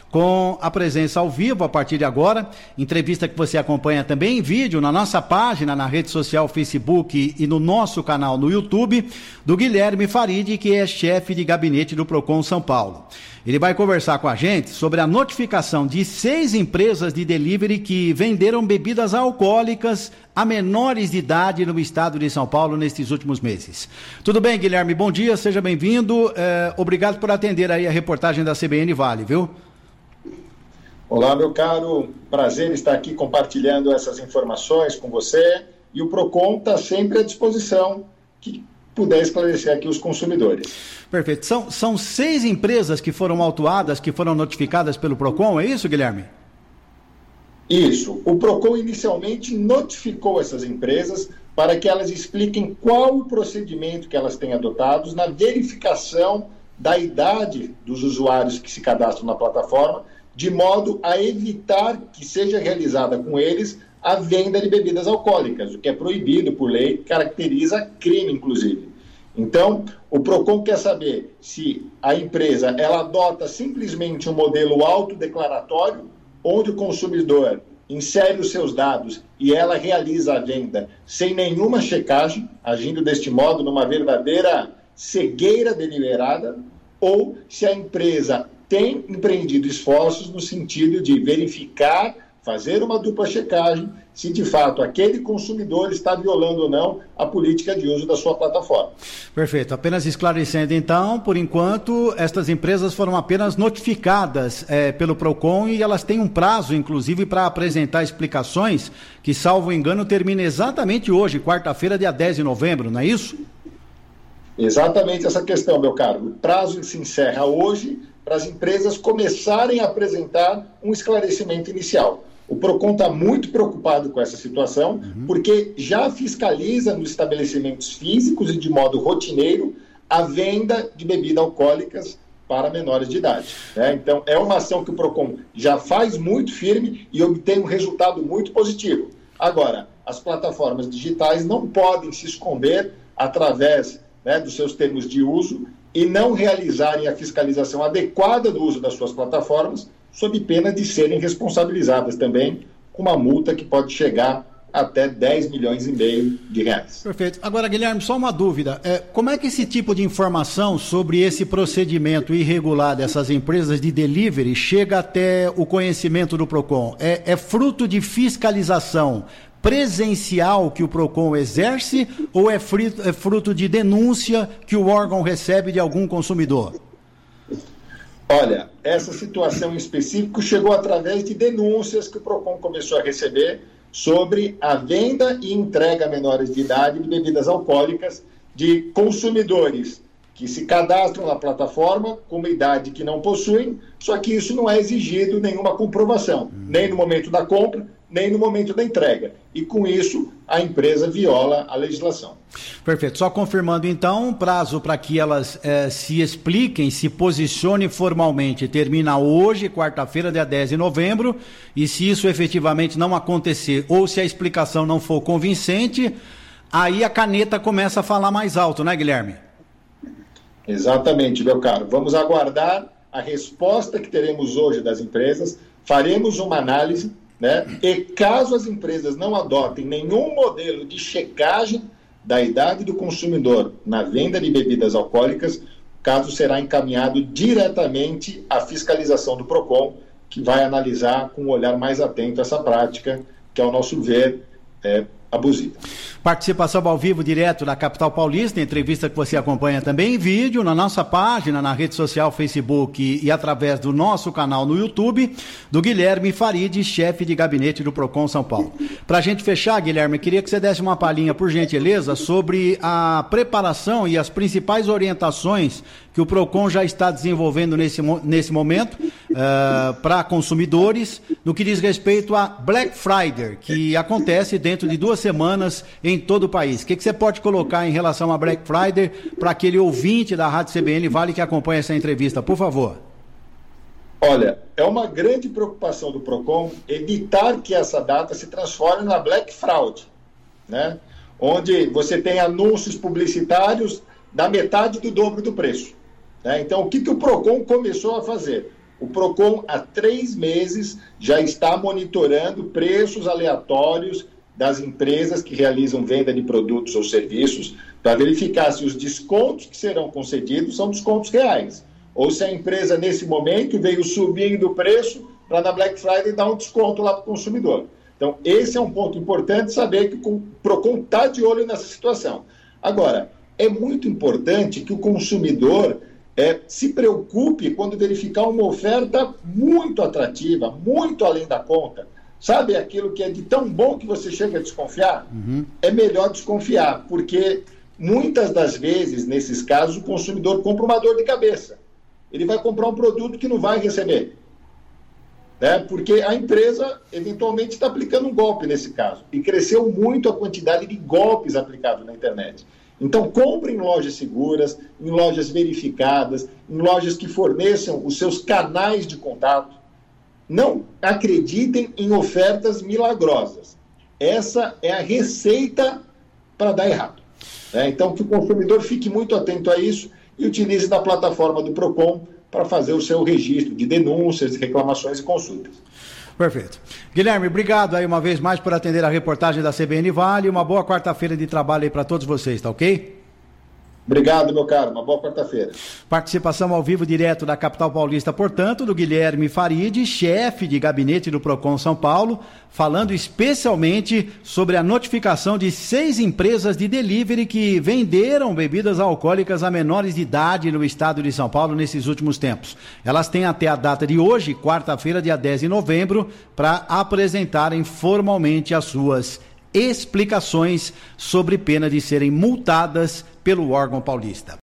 com a presença ao vivo a partir de agora, entrevista que você acompanha também em vídeo na nossa página, na rede social Facebook e no nosso canal no YouTube, do Guilherme Farid, que é chefe de gabinete do Procon São Paulo. Ele vai conversar com a gente sobre a notificação de 6 empresas de delivery que venderam bebidas alcoólicas a menores de idade no estado de São Paulo nestes últimos meses. Tudo bem, Guilherme? Bom dia, seja bem-vindo. Obrigado por atender aí a reportagem da CBN Vale, viu? Olá, meu caro, prazer estar aqui compartilhando essas informações com você, e o Procon está sempre à disposição que puder esclarecer aqui os consumidores. Perfeito. São 6 empresas que foram autuadas, que foram notificadas pelo Procon, é isso, Guilherme? Isso. O Procon inicialmente notificou essas empresas para que elas expliquem qual o procedimento que elas têm adotados na verificação da idade dos usuários que se cadastram na plataforma, de modo a evitar que seja realizada com eles a venda de bebidas alcoólicas, o que é proibido por lei, caracteriza crime, inclusive. Então, o Procon quer saber se a empresa ela adota simplesmente um modelo autodeclaratório, onde o consumidor insere os seus dados e ela realiza a venda sem nenhuma checagem, agindo deste modo numa verdadeira cegueira deliberada, ou se a empresa tem empreendido esforços no sentido de verificar, fazer uma dupla checagem, se de fato aquele consumidor está violando ou não a política de uso da sua plataforma. Perfeito. Apenas esclarecendo então, por enquanto, estas empresas foram apenas notificadas pelo Procon e elas têm um prazo, inclusive, para apresentar explicações que, salvo engano, termina exatamente hoje, quarta-feira, dia 10 de novembro, não é isso? Exatamente essa questão, meu caro. O prazo se encerra hoje para as empresas começarem a apresentar um esclarecimento inicial. O Procon está muito preocupado com essa situação, porque já fiscaliza nos estabelecimentos físicos e de modo rotineiro a venda de bebidas alcoólicas para menores de idade. Né? Então, é uma ação que o Procon já faz muito firme e obtém um resultado muito positivo. Agora, as plataformas digitais não podem se esconder através dos seus termos de uso e não realizarem a fiscalização adequada do uso das suas plataformas, sob pena de serem responsabilizadas também com uma multa que pode chegar até 10 milhões e meio de reais. Perfeito. Agora, Guilherme, só uma dúvida. Como é que esse tipo de informação sobre esse procedimento irregular dessas empresas de delivery chega até o conhecimento do Procon? É fruto de fiscalização presencial que o Procon exerce ou é fruto de denúncia que o órgão recebe de algum consumidor? Olha, essa situação em específico chegou através de denúncias que o Procon começou a receber sobre a venda e entrega a menores de idade de bebidas alcoólicas de consumidores que se cadastram na plataforma com uma idade que não possuem, só que isso não é exigido nenhuma comprovação, nem no momento da compra, nem no momento da entrega. E com isso, a empresa viola a legislação. Perfeito. Só confirmando então, o prazo para que elas se expliquem, se posicionem formalmente, termina hoje, quarta-feira, dia 10 de novembro, e se isso efetivamente não acontecer, ou se a explicação não for convincente, aí a caneta começa a falar mais alto, né, Guilherme? Exatamente, meu caro. Vamos aguardar a resposta que teremos hoje das empresas, faremos uma análise, e caso as empresas não adotem nenhum modelo de checagem da idade do consumidor na venda de bebidas alcoólicas, o caso será encaminhado diretamente à fiscalização do Procon, que vai analisar com um olhar mais atento essa prática, que, ao nosso ver, é abusiva. Participação ao vivo direto da capital paulista, entrevista que você acompanha também em vídeo na nossa página, na rede social Facebook e através do nosso canal no YouTube, do Guilherme Farid, chefe de gabinete do Procon São Paulo. Para a gente fechar, Guilherme, queria que você desse uma palhinha, por gentileza, sobre a preparação e as principais orientações que o Procon já está desenvolvendo nesse momento para consumidores no que diz respeito a Black Friday, que acontece dentro de 2 semanas em todo o país. O que você pode colocar em relação a Black Friday para aquele ouvinte da Rádio CBN Vale que acompanha essa entrevista, por favor? Olha, é uma grande preocupação do Procon evitar que essa data se transforme na Black Fraud, onde você tem anúncios publicitários da metade do dobro do preço. Então, o que o Procon começou a fazer? O PROCON, há 3 meses, já está monitorando preços aleatórios das empresas que realizam venda de produtos ou serviços para verificar se os descontos que serão concedidos são descontos reais, ou se a empresa, nesse momento, veio subindo o preço para na Black Friday dar um desconto lá para o consumidor. Então, esse é um ponto importante, saber que o PROCON está de olho nessa situação. Agora, é muito importante que o consumidor se preocupe quando verificar uma oferta muito atrativa, muito além da conta. Sabe aquilo que é de tão bom que você chega a desconfiar? É melhor desconfiar, porque muitas das vezes, nesses casos, o consumidor compra uma dor de cabeça. Ele vai comprar um produto que não vai receber. Né? Porque a empresa, eventualmente, está aplicando um golpe nesse caso. E cresceu muito a quantidade de golpes aplicados na internet. Então, compre em lojas seguras, em lojas verificadas, em lojas que forneçam os seus canais de contato. Não acreditem em ofertas milagrosas. Essa é a receita para dar errado. Né? Então, que o consumidor fique muito atento a isso e utilize da plataforma do PROCON para fazer o seu registro de denúncias, reclamações e consultas. Perfeito. Guilherme, obrigado aí uma vez mais por atender a reportagem da CBN Vale. Uma boa quarta-feira de trabalho aí para todos vocês, tá ok? Obrigado, meu caro. Uma boa quarta-feira. Participação ao vivo direto da capital paulista, portanto, do Guilherme Farid, chefe de gabinete do PROCON São Paulo, falando especialmente sobre a notificação de 6 empresas de delivery que venderam bebidas alcoólicas a menores de idade no estado de São Paulo nesses últimos tempos. Elas têm até a data de hoje, quarta-feira, dia 10 de novembro, para apresentarem formalmente as suas explicações sobre pena de serem multadas pelo órgão paulista.